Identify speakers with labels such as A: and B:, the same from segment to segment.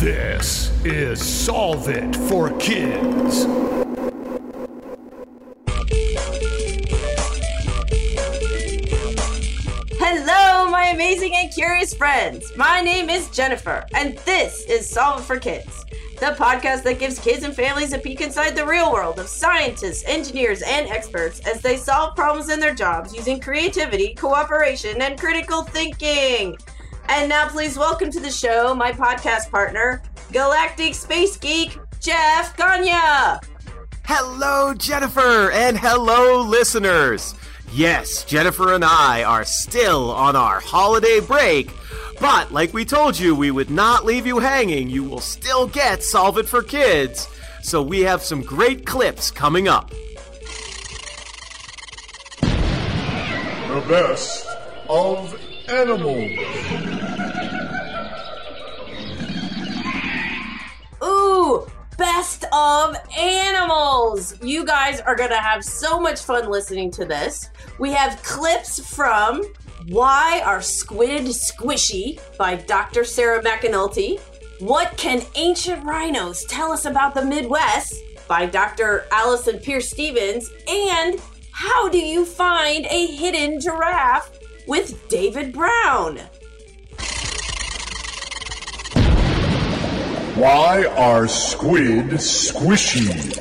A: This is Solve It for Kids.
B: Hello, my amazing and curious friends. My name is Jennifer, and this is Solve It for Kids, the podcast that gives kids and families a peek inside the real world of scientists, engineers, and experts as they solve problems in their jobs using creativity, cooperation, and critical thinking. And now please welcome to the show my podcast partner, Galactic Space Geek, Jeff Gagne.
C: Hello, Jennifer, and hello, listeners. Yes, Jennifer and I are still on our holiday break, but like we told you, we would not leave you hanging. You will still get Solve It for Kids, so we have some great clips coming up.
A: The best of animals.
B: Ooh, best of animals. You guys are going to have so much fun listening to this. We have clips from Why Are Squid Squishy by Dr. Sarah McAnulty. What Can Ancient Rhinos Tell Us About the Midwest by Dr. Allison Pierce Stevens. And How Do You Find a Hidden Giraffe with David Brown.
A: Why are squid squishy?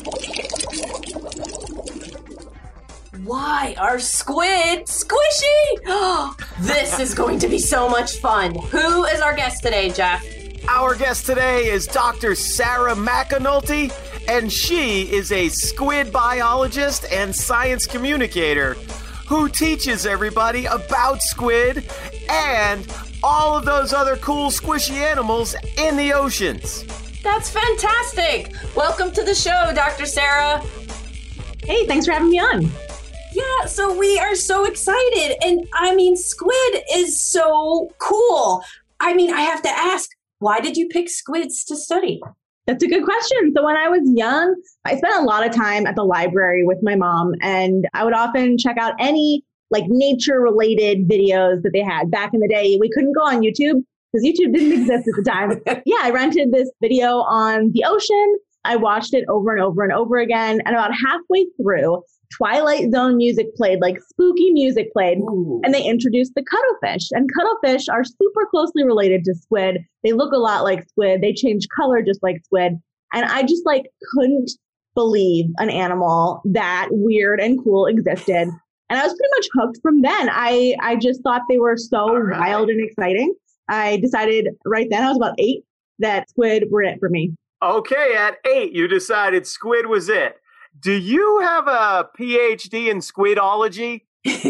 B: Why are squid squishy? This is going to be so much fun. Who is our guest today, Jeff?
C: Our guest today is Dr. Sarah McAnulty, and she is a squid biologist and science communicator who teaches everybody about squid and all of those other cool squishy animals in the oceans.
B: That's fantastic. Welcome to the show, Dr. Sarah.
D: Hey, thanks for having me on.
B: Yeah, so we are so excited. And I mean, squid is so cool. I mean, I have to ask, why did you pick squids to study?
D: That's a good question. So when I was young, I spent a lot of time at the library with my mom, and I would often check out any nature related videos that they had. Back in the day, we couldn't go on YouTube because YouTube didn't exist at the time. Yeah, I rented this video on the ocean. I watched it over and over and over again. And about halfway through, Twilight Zone music played, spooky music played. Ooh. And they introduced the cuttlefish. And cuttlefish are super closely related to squid. They look a lot like squid. They change color just like squid. And I just couldn't believe an animal that weird and cool existed. And I was pretty much hooked from then. I just thought they were so wild and exciting. I decided right then, I was about 8, that squid were it for me.
C: Okay, at 8, you decided squid was it. Do you have a PhD in squidology?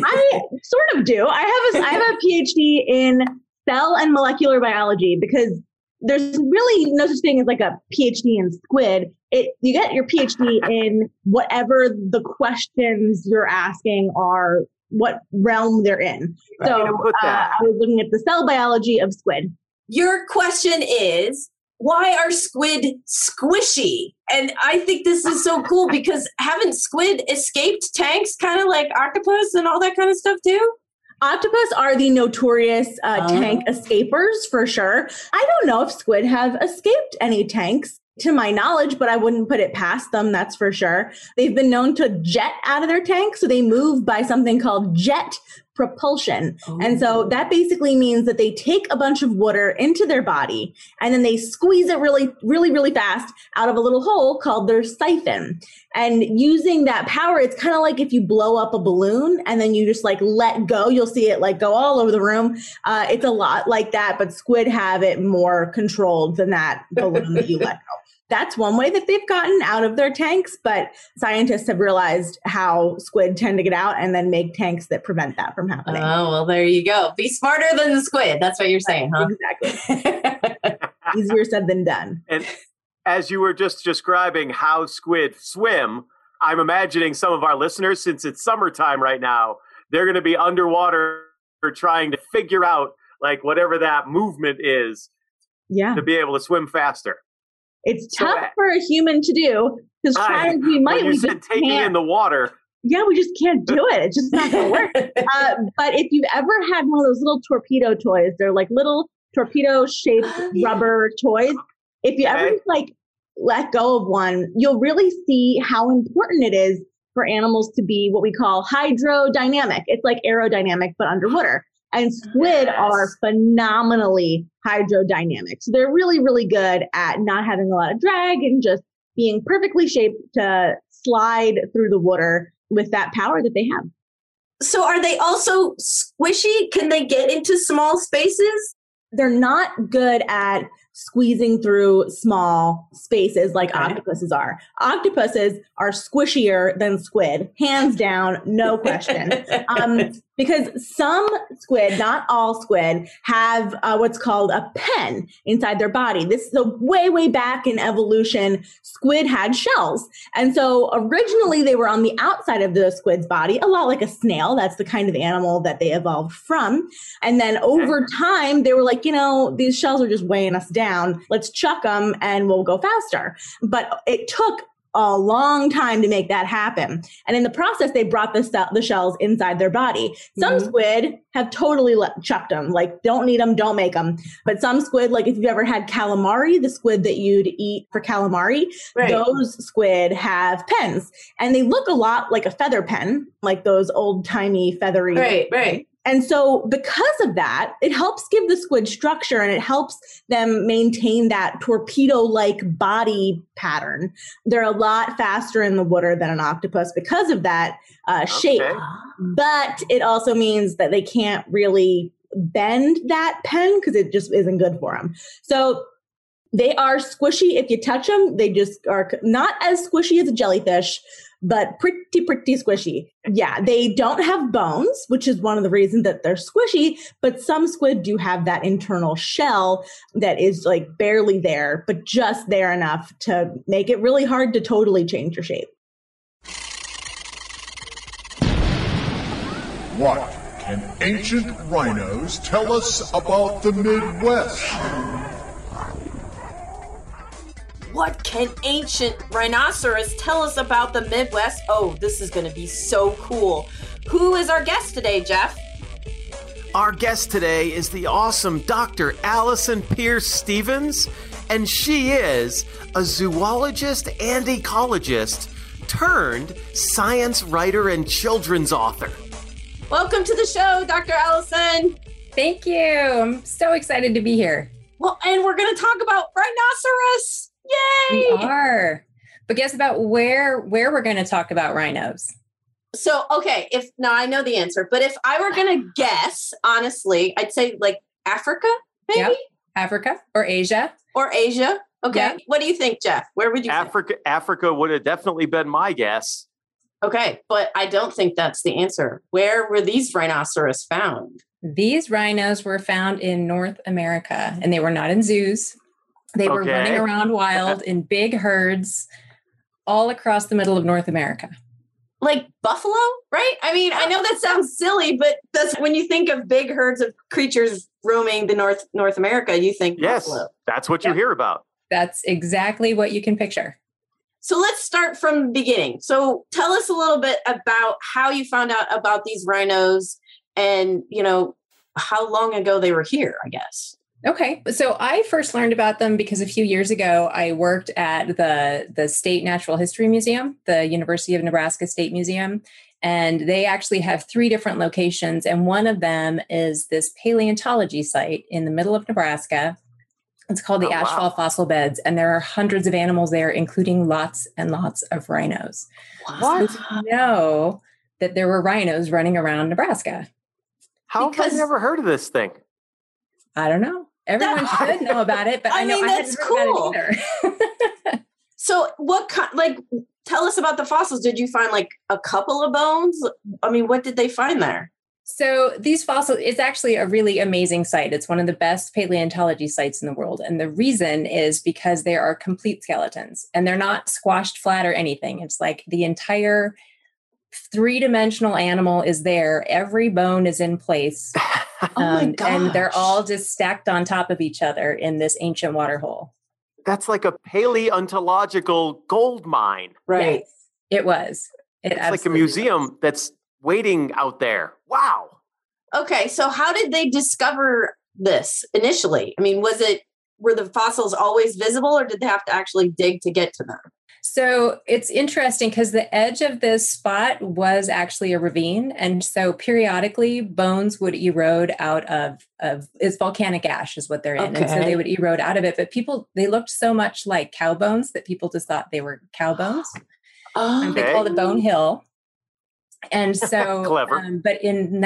D: I sort of do. I have a PhD in cell and molecular biology, because there's really no such thing as a PhD in squid. You get your PhD in whatever the questions you're asking are, what realm they're in. Right. So I was looking at the cell biology of squid.
B: Your question is, why are squid squishy? And I think this is so cool because haven't squid escaped tanks kind of like octopus and all that kind of stuff too?
D: Octopus are the notorious tank escapers for sure. I don't know if squid have escaped any tanks to my knowledge, but I wouldn't put it past them, that's for sure. They've been known to jet out of their tanks, so they move by something called jet propulsion. Oh. And so that basically means that they take a bunch of water into their body and then they squeeze it really, really, really fast out of a little hole called their siphon. And using that power, it's kind of like if you blow up a balloon and then you just let go, you'll see it go all over the room. It's a lot like that, but squid have it more controlled than that balloon that you let go. That's one way that they've gotten out of their tanks, but scientists have realized how squid tend to get out and then make tanks that prevent that from happening.
B: Oh, well, there you go. Be smarter than the squid. That's what you're saying, huh?
D: Exactly. Easier said than done.
C: And as you were just describing how squid swim, I'm imagining some of our listeners, since it's summertime right now, they're going to be underwater trying to figure out whatever that movement is to be able to swim faster.
D: It's tough for a human to do, because try as we might, we just
C: taking
D: can't.
C: In the water.
D: Yeah, we just can't do it. It's just not going to work. But if you've ever had one of those little torpedo toys, they're little torpedo-shaped rubber toys. If you ever like let go of one, you'll really see how important it is for animals to be what we call hydrodynamic. It's like aerodynamic, but underwater. And squid are phenomenally hydrodynamic. So they're really, really good at not having a lot of drag and just being perfectly shaped to slide through the water with that power that they have.
B: So are they also squishy? Can they get into small spaces?
D: They're not good at squeezing through small spaces like octopuses are. Octopuses are squishier than squid, hands down, no question. Because some squid, not all squid, have what's called a pen inside their body. This is way, way back in evolution. Squid had shells. And so originally they were on the outside of the squid's body, a lot like a snail. That's the kind of animal that they evolved from. And then over time, they were like, these shells are just weighing us down. Let's chuck them and we'll go faster. But it took a long time to make that happen. And in the process, they brought the shells inside their body. Some squid have totally chucked them, like don't need them, don't make them. But some squid, like if you've ever had calamari, the squid that you'd eat for calamari, those squid have pens. And they look a lot like a feather pen, like those old timey feathery.
B: Right.
D: And so because of that, it helps give the squid structure and it helps them maintain that torpedo-like body pattern. They're a lot faster in the water than an octopus because of that shape. But it also means that they can't really bend that pen because it just isn't good for them. So they are squishy. If you touch them, they just are not as squishy as a jellyfish, but pretty squishy. Yeah, they don't have bones, which is one of the reasons that they're squishy, but some squid do have that internal shell that is like barely there, but just there enough to make it really hard to totally change your shape.
A: What can ancient rhinos tell us about the Midwest?
B: What can ancient rhinoceros tell us about the Midwest? Oh, this is going to be so cool. Who is our guest today, Jeff?
C: Our guest today is the awesome Dr. Allison Pierce Stevens, and she is a zoologist and ecologist turned science writer and children's author.
B: Welcome to the show, Dr. Allison.
E: Thank you. I'm so excited to be here.
B: Well, and we're going to talk about rhinoceros. Yay!
E: We are. But guess about where we're going to talk about rhinos.
B: So, okay, now I know the answer, but if I were going to guess, honestly, I'd say like Africa, maybe?
E: Yep. Africa or Asia.
B: Or Asia. Okay.
E: Yep.
B: What do you think, Jeff? Where would you think?
C: Africa would have definitely been my guess.
B: Okay, but I don't think that's the answer. Where were these rhinoceros found?
E: These rhinos were found in North America, and they were not in zoos. They were running around wild in big herds all across the middle of North America.
B: Like buffalo, right? I mean, I know that sounds silly, but that's when you think of big herds of creatures roaming the North America, you think buffalo.
C: Yes, that's what you hear about.
E: That's exactly what you can picture.
B: So let's start from the beginning. So tell us a little bit about how you found out about these rhinos and, how long ago they were here, I guess.
E: Okay. So I first learned about them because a few years ago, I worked at the State Natural History Museum, the University of Nebraska State Museum, and they actually have 3 different locations. And one of them is this paleontology site in the middle of Nebraska. It's called the Ashfall Fossil Beds, and there are hundreds of animals there, including lots and lots of rhinos.
B: What?
E: So you know that there were rhinos running around Nebraska.
C: How have I never heard of this thing?
E: I don't know. Everyone should know about it, but I know I hadn't heard about it either.
B: So what kind, tell us about the fossils. Did you find like a couple of bones? I mean, what did they find there?
E: So these fossils, it's actually a really amazing site. It's one of the best paleontology sites in the world. And the reason is because there are complete skeletons and they're not squashed flat or anything. It's like the entire 3-dimensional animal is there. Every bone is in place. And they're all just stacked on top of each other in this ancient water hole.
C: That's like a paleontological gold mine.
B: Right.
E: Yes, it was.
C: It's like a museum that's waiting out there. Wow.
B: Okay. So how did they discover this initially? I mean, were the fossils always visible, or did they have to actually dig to get to them?
E: So it's interesting because the edge of this spot was actually a ravine. And so periodically bones would erode out of it's volcanic ash is what they're in.
B: Okay.
E: And so they would erode out of it. But they looked so much like cow bones that people just thought they were cow bones.
B: Oh,
E: They called it Bone Hill. And so,
C: Clever.
E: But in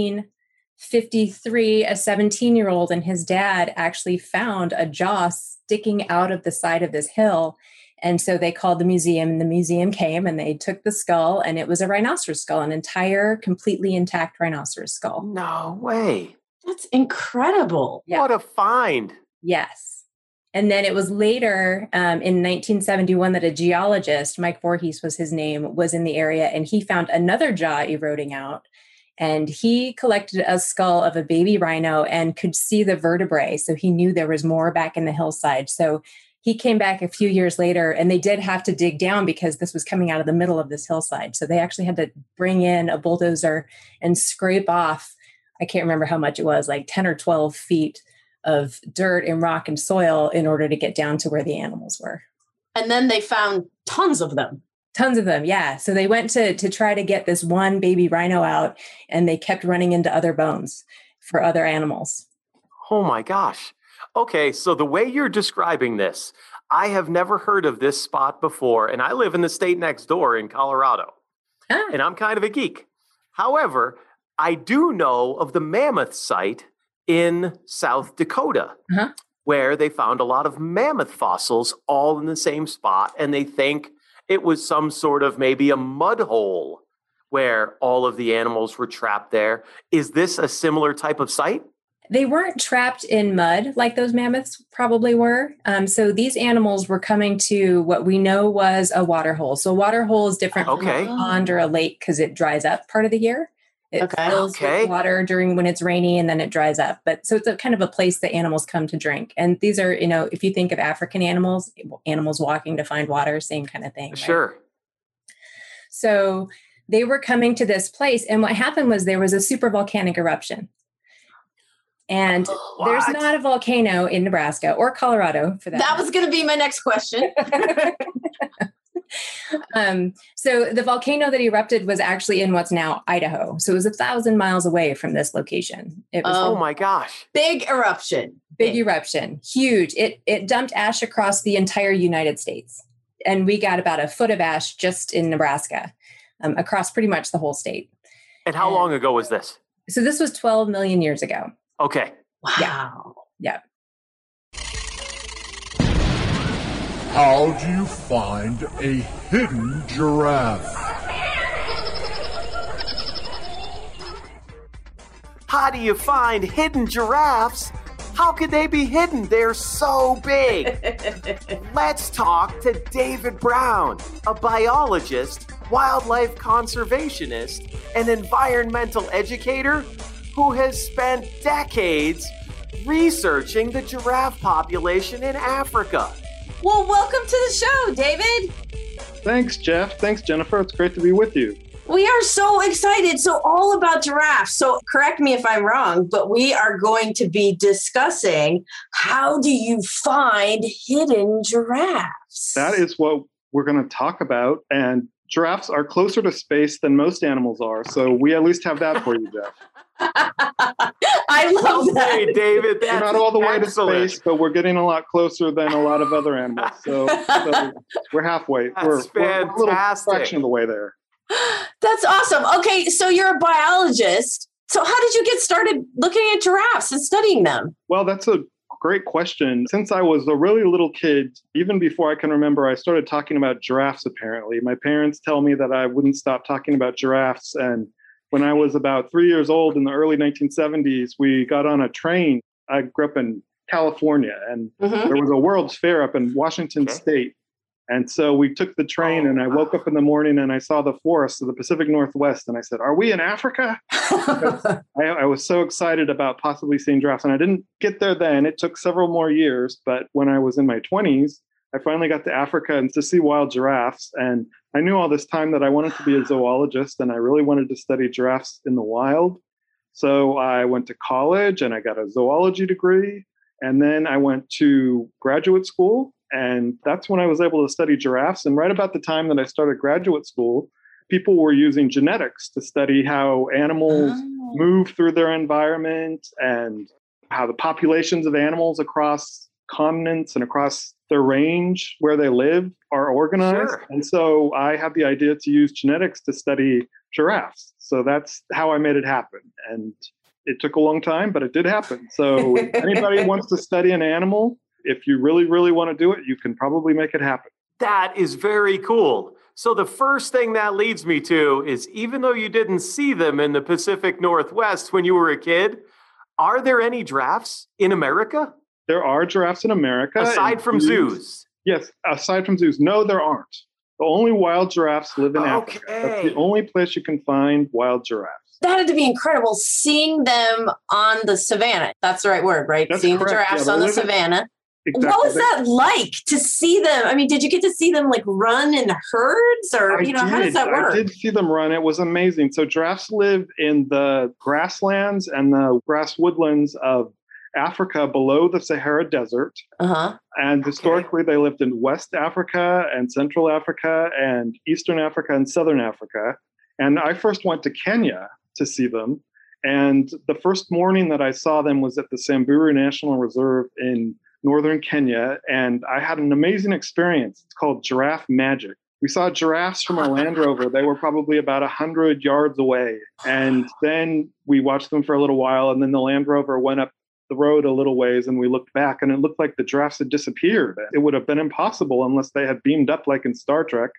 E: 1953, a 17-year-old and his dad actually found a jaw sticking out of the side of this hill. And so they called the museum, and the museum came and they took the skull, and it was a rhinoceros skull, an entire, completely intact rhinoceros skull.
C: No way.
B: that's incredible.
E: Yeah.
C: What a find.
E: Yes. And then it was later in 1971 that a geologist, Mike Voorhees was his name, was in the area, and he found another jaw eroding out. And he collected a skull of a baby rhino and could see the vertebrae. So he knew there was more back in the hillside. So he came back a few years later, and they did have to dig down because this was coming out of the middle of this hillside. So they actually had to bring in a bulldozer and scrape off, I can't remember how much it was, like 10 or 12 feet of dirt and rock and soil in order to get down to where the animals were.
B: And then they found tons of them.
E: Tons of them, yeah. So they went to try to get this one baby rhino out, and they kept running into other bones for other animals.
C: Oh my gosh. Okay, so the way you're describing this, I have never heard of this spot before, and I live in the state next door in Colorado, and I'm kind of a geek. However, I do know of the mammoth site in South Dakota, where they found a lot of mammoth fossils all in the same spot, and they think it was some sort of maybe a mud hole where all of the animals were trapped there. Is this a similar type of site?
E: They weren't trapped in mud like those mammoths probably were. So these animals were coming to what we know was a water hole. So a water hole is different from a pond or a lake because it dries up part of the year. It fills with water during when it's rainy, and then it dries up. But so it's a kind of a place that animals come to drink. And these are, if you think of African animals walking to find water, same kind of thing. Right?
C: Sure.
E: So they were coming to this place, and what happened was there was a super volcanic eruption. And there's not a volcano in Nebraska or Colorado for that.
B: That was going to be my next question.
E: So the volcano that erupted was actually in what's now Idaho. So it was 1,000 miles away from this location. It was
C: oh my gosh.
B: Big eruption.
E: Big eruption. Huge. It dumped ash across the entire United States. And we got about a foot of ash just in Nebraska, across pretty much the whole state.
C: And how long ago was this?
E: So this was 12 million years ago.
C: Okay.
B: Wow.
E: Yeah.
A: How do you find a hidden giraffe?
C: How do you find hidden giraffes? How could they be hidden? They're so big. Let's talk to David Brown, a biologist, wildlife conservationist, and environmental educator who has spent decades researching the giraffe population in Africa.
B: Well, welcome to the show, David.
F: Thanks, Jeff. Thanks, Jennifer. It's great to be with you.
B: We are so excited. So all about giraffes. So correct me if I'm wrong, but we are going to be discussing how do you find hidden giraffes?
F: That is what we're going to talk about. And giraffes are closer to space than most animals are. So we at least have that for you, Jeff.
B: I love that.
C: Hey, David, that's
F: We're not all the way to
C: excellent.
F: space, but we're getting a lot closer than a lot of other animals. So we're halfway.
C: That's
F: We're a little
C: fantastic.
F: fraction of the way there.
B: That's awesome. Okay, so you're a biologist. So how did you get started looking at giraffes and studying them?
F: Well, that's a great question. Since I was a really little kid, even before I can remember, I started talking about giraffes, apparently. My parents tell me that I wouldn't stop talking about giraffes. And when I was about 3 years old in the early 1970s, we got on a train. I grew up in California, and there was a World's Fair up in Washington State. And so we took the train, and I woke up in the morning and I saw the forests of the Pacific Northwest. And I said, "Are we in Africa?" I was so excited about possibly seeing giraffes. And I didn't get there then. It took several more years. But when I was in my 20s, I finally got to Africa and to see wild giraffes. And I knew all this time that I wanted to be a zoologist, and I really wanted to study giraffes in the wild. So I went to college and I got a zoology degree. And then I went to graduate school. And that's when I was able to study giraffes. And right about the time that I started graduate school, people were using genetics to study how animals move through their environment and how the populations of animals across continents and across their range where they live are organized.
C: Sure.
F: And so I had the idea to use genetics to study giraffes. So that's how I made it happen. And it took a long time, but it did happen. So if anybody wants to study an animal, if you really, really want to do it, you can probably make it happen.
C: That is very cool. So the first thing that leads me to is, even though you didn't see them in the Pacific Northwest when you were a kid, are there any giraffes in America?
F: There are giraffes in America.
C: Aside from zoos?
F: Yes, aside from zoos. No, there aren't. The only wild giraffes live in Africa. That's the only place you can find wild giraffes.
B: That had to be incredible, seeing them on the savannah. That's the right word, right?
F: That's
B: seeing
F: correct.
B: the giraffes on the savannah.
F: Exactly.
B: What was that like to see them? I mean, did you get to see them like run in herds, or how does that work?
F: I did see them run. It was amazing. So giraffes live in the grasslands and the grass woodlands of Africa below the Sahara Desert. And historically, they lived in West Africa and Central Africa and Eastern Africa and Southern Africa. And I first went to Kenya to see them. And the first morning that I saw them was at the Samburu National Reserve in northern Kenya. And I had an amazing experience. It's called giraffe magic. We saw giraffes from our Land Rover. They were probably about 100 yards away. And then we watched them for a little while. And then the Land Rover went up the road a little ways, and we looked back, and it looked like the giraffes had disappeared. It would have been impossible unless they had beamed up like in Star Trek.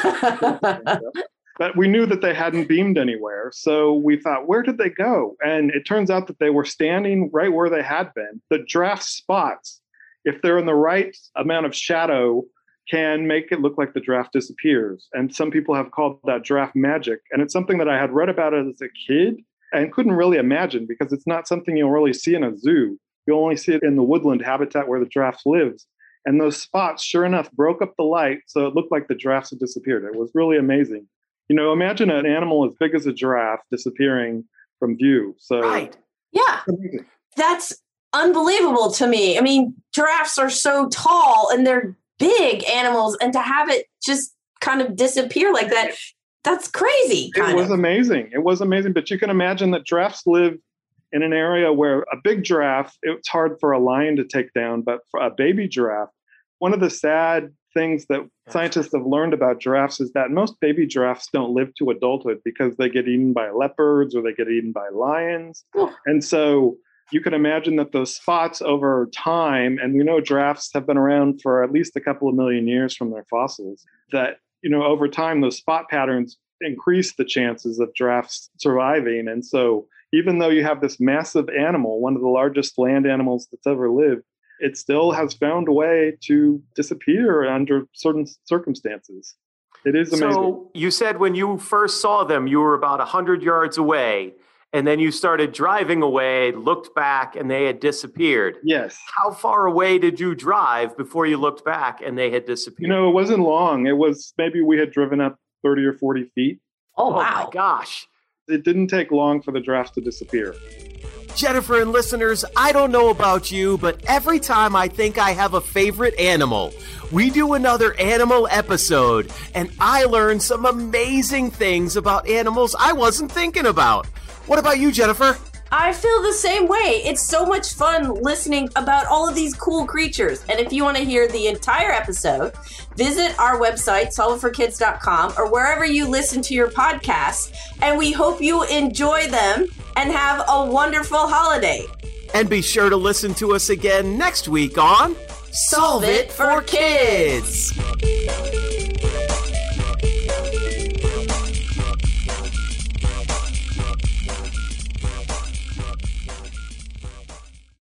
F: But we knew that they hadn't beamed anywhere. So we thought, where did they go? And it turns out that they were standing right where they had been. The giraffe spots, if they're in the right amount of shadow, can make it look like the giraffe disappears. And some people have called that giraffe magic. And it's something that I had read about as a kid and couldn't really imagine, because it's not something you'll really see in a zoo. You'll only see it in the woodland habitat where the giraffe lives. And those spots, sure enough, broke up the light, so it looked like the giraffes had disappeared. It was really amazing. Imagine an animal as big as a giraffe disappearing from view. So,
C: right.
B: Yeah, that's unbelievable to me. I mean, giraffes are so tall and they're big animals, and to have it just kind of disappear like that, that's crazy.
F: It was amazing. It was amazing. But you can imagine that giraffes live in an area where a big giraffe, it's hard for a lion to take down, but for a baby giraffe, one of the sad things that scientists have learned about giraffes is that most baby giraffes don't live to adulthood because they get eaten by leopards or they get eaten by lions. And so you can imagine that those spots over time, and we know giraffes have been around for at least a couple of million years from their fossils, that over time, those spot patterns increase the chances of giraffes surviving. And so even though you have this massive animal, one of the largest land animals that's ever lived, it still has found a way to disappear under certain circumstances. It is amazing.
C: So you said when you first saw them, you were about 100 yards away, and then you started driving away, looked back, and they had disappeared.
F: Yes.
C: How far away did you drive before you looked back and they had disappeared?
F: It wasn't long. It was maybe we had driven up 30 or 40 feet.
B: Oh, wow.
C: My gosh.
F: It didn't take long for the giraffes to disappear.
C: Jennifer and listeners, I don't know about you, but every time I think I have a favorite animal, we do another animal episode, and I learn some amazing things about animals I wasn't thinking about. What about you, Jennifer?
B: I feel the same way. It's so much fun listening about all of these cool creatures. And if you want to hear the entire episode, visit our website, solveitforkids.com, or wherever you listen to your podcasts. And we hope you enjoy them and have a wonderful holiday.
C: And be sure to listen to us again next week on
B: Solve It for Kids.